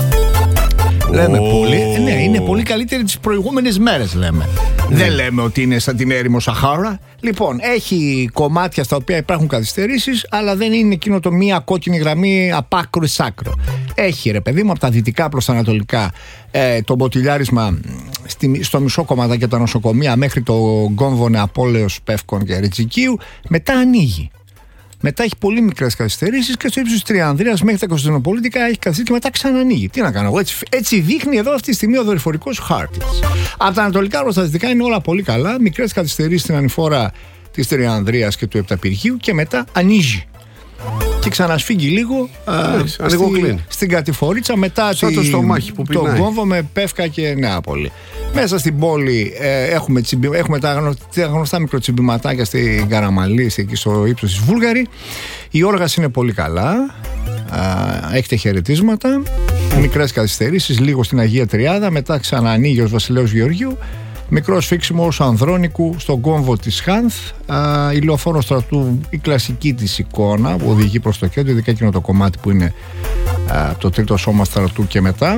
Oh. Λέμε πολύ, ναι, είναι πολύ καλύτερη τις προηγούμενες μέρες, λέμε. Mm. Δεν λέμε ότι είναι σαν την έρημο Σαχάρα. Λοιπόν, έχει κομμάτια στα οποία υπάρχουν καθυστερήσεις, αλλά δεν είναι εκείνο το μία κόκκινη γραμμή απ' άκρο σ' άκρο. Έχει, ρε παιδί μου, από τα δυτικά προς τα ανατολικά ε, το μποτιλιάρισμα στη, στο μισό κομματάκι και τα νοσοκομεία μέχρι το Γκόμβο, Νεαπόλεως, Πεύκων και Ρετζικίου. Μετά ανοίγει. Μετά έχει πολύ μικρές καθυστερήσεις και στο ύψος της Τριανδρίας μέχρι τα Κωνσταντινοπολίτικα έχει καθυστερήσει και μετά ξανανοίγει. Τι να κάνω εγώ, έτσι, έτσι δείχνει εδώ αυτή τη στιγμή ο δορυφορικός χάρτης. Από τα ανατολικά προς τα δυτικά είναι όλα πολύ καλά. Μικρές καθυστερήσεις στην ανηφόρα της Τριανδρίας και του Επταπηργίου και μετά ανοίγει. Και ξανασφίγγει λίγο α, στη, στην κατηφορίτσα μετά τη, το, το Γκόμβο με Πεύκα και Νεάπολη. Μέσα στην πόλη ε, έχουμε, τσιμπι, έχουμε τα, γνωστά, τα γνωστά μικροτσιμπηματάκια στην Καραμαλή, εκεί στο ύψος της Βούλγαρη. Η όργαση είναι πολύ καλά. Α, έχετε χαιρετίσματα. Μικρές καθυστερήσεις, λίγο στην Αγία Τριάδα. Μετά ξαναανοίγει ο Βασιλέος Γεωργίου. Μικρό σφίξιμο ως Ανδρώνικου στον κόμβο της Χάνθ. Η λεωφόρο στρατού, η κλασική της εικόνα που οδηγεί προς το κέντρο, ειδικά εκείνο το κομμάτι που είναι α, το τρίτο σώμα στρατού και μετά.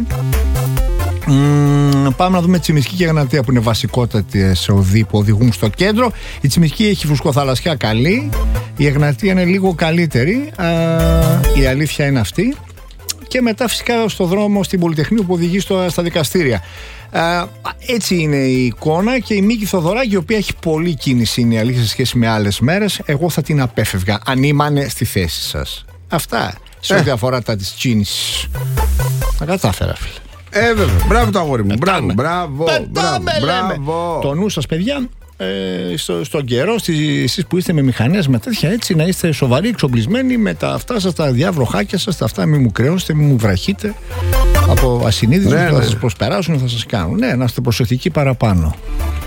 Μ, πάμε να δούμε Τσιμισκή και Εγνατία που είναι βασικότατες οδοί που οδηγούν στο κέντρο. Η Τσιμισκή έχει φουσκοθαλασσιά καλή, η Εγνατία είναι λίγο καλύτερη, α, η αλήθεια είναι αυτή. Και μετά φυσικά στο δρόμο στην Πολυτεχνείο που οδηγεί στο, στα δικαστήρια. Α, έτσι είναι η εικόνα και η Μίκη Θοδωράκη, η οποία έχει πολλή κίνηση, είναι η αλήθεια, σε σχέση με άλλες μέρες. Εγώ θα την απέφευγα αν ήμανε στη θέση σας. Αυτά σε ό,τι ε. αφορά τα της κίνησης. Τα κατάφερα, φίλε. Ε, βέβαια. Μπράβο το αγόρι μου. Μπράβο, μπράβο, μπράβο, μπράβο. Το νου σας, παιδιά. ε, στο, στον καιρό, εσείς που είστε με μηχανές, με τέτοια, έτσι να είστε σοβαροί, εξοπλισμένοι με τα αυτά σας, τα διαβροχάκια σας, τα αυτά, μην μου κρεώσετε, μην μου βραχείτε από ασυνείδητους, ναι, που θα ναι. σας προσπεράσουν, θα σας κάνουν. Ναι, να είστε προσεκτικοί παραπάνω.